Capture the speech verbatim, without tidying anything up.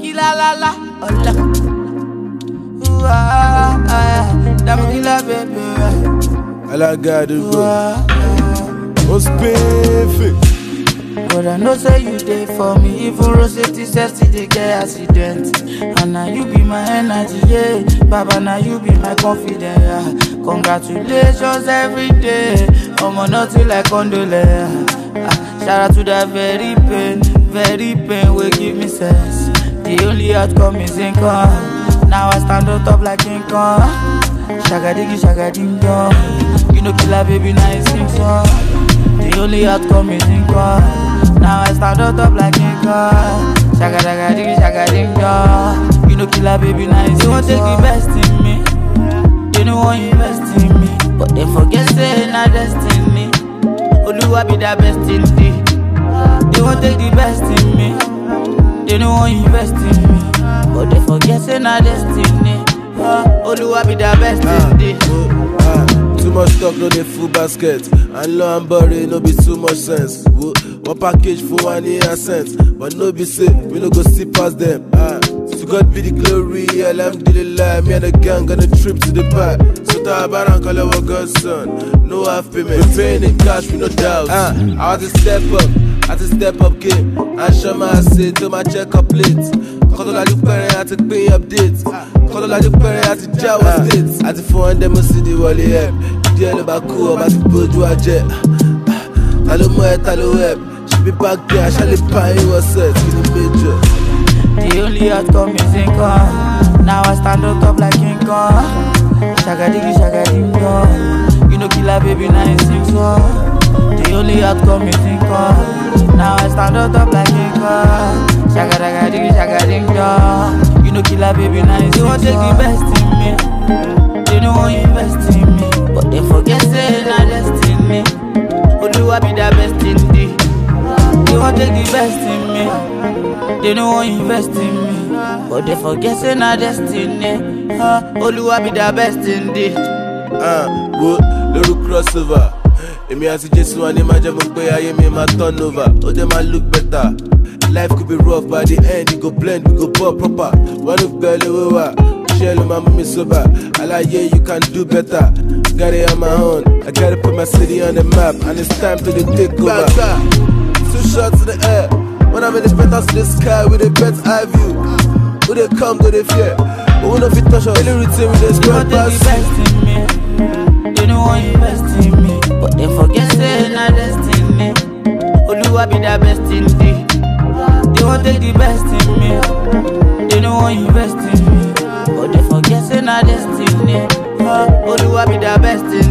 killer la la, Allah. Ooh ah ah, Damo killer baby. Allah God is good. What's perfect? But I know say you there for me. Even Rosette says they get accident. And now you be my energy, yeah. Baba, now you be my confidence, yeah. Congratulations every day. I'm on nothing like condolence. Ah, shout out to that very pain, very pain will give me sense. The only outcome is income. Now I stand on top like King Kong. Shagadigi, shagading dong. You know killer baby, now you sing song. The only outcome is income. Now I stand on top like King Kong. Shagadagi, shagading dong. You know killer baby, now you sing song. They won't take the best in me. They don't want invest in me. But they forget say na destiny. Oluwa be the best in thee. They won't take the best in me. They don't want invest in me. But they forget say na destiny. uh, Oluwa be the best uh, in thee. uh, uh, Too much talk, no dey full basket. And low and bury, no be too much sense. Whoa, one package for one year cents. But no be say, we no go see past them. uh, To God be the glory, alhamdulillah. Me and the gang on a trip to the park. So Tabar and call our godson. No half payment, we paying in cash with no doubt. uh, I want to step up, I want to step up game. And show my asset to my check up late. Control the parent, I to pay updates. Control the parent, I to Jawa states. I to phone them, see the wally help. Deal about cool, about the boat you are jet. Talo more, talo help. She be back there, shall it pay what's it? In the major. The only outcome is income. Now I stand on top like King Kong. Shagadigi, shagading dong. You know killer baby, now you sing song. The only outcome is income. Now I stand on top like King Kong. Shagadagi, shagading dong. You know killer baby, now you sing song. They won't take the best in me. They don't want invest in me. But they forget say na destiny. Oluwa be the best in thee. They won't take the best in me. They don't want invest in me. But they forget say na destiny. uh, Oluwa be the best in thee. Ah, wo, little crossover. Emi ati Jesu ani ma jẹ́ mo pé ayé mi ma turn over. Oh, they ma look better. Life could be rough, by the end you go blend, we go pop proper. One look belly over. Shell my mommy sober. I like yeah, you can do better. Got it on my own. I gotta put my city on the map, and it's time to the take over. Two shots in the air. When I'm in the penthouse in the sky with a better eye view. Who they come, go they fear. But when I fit touch us, any routine with this girl pass. They don't take the best in me. They don't want invest in me. But they forget say na destiny. Oluwa be the best in thee. They won't take the best in me. They don't want invest in me. But they forget say na destiny. uh, Oluwa be the best in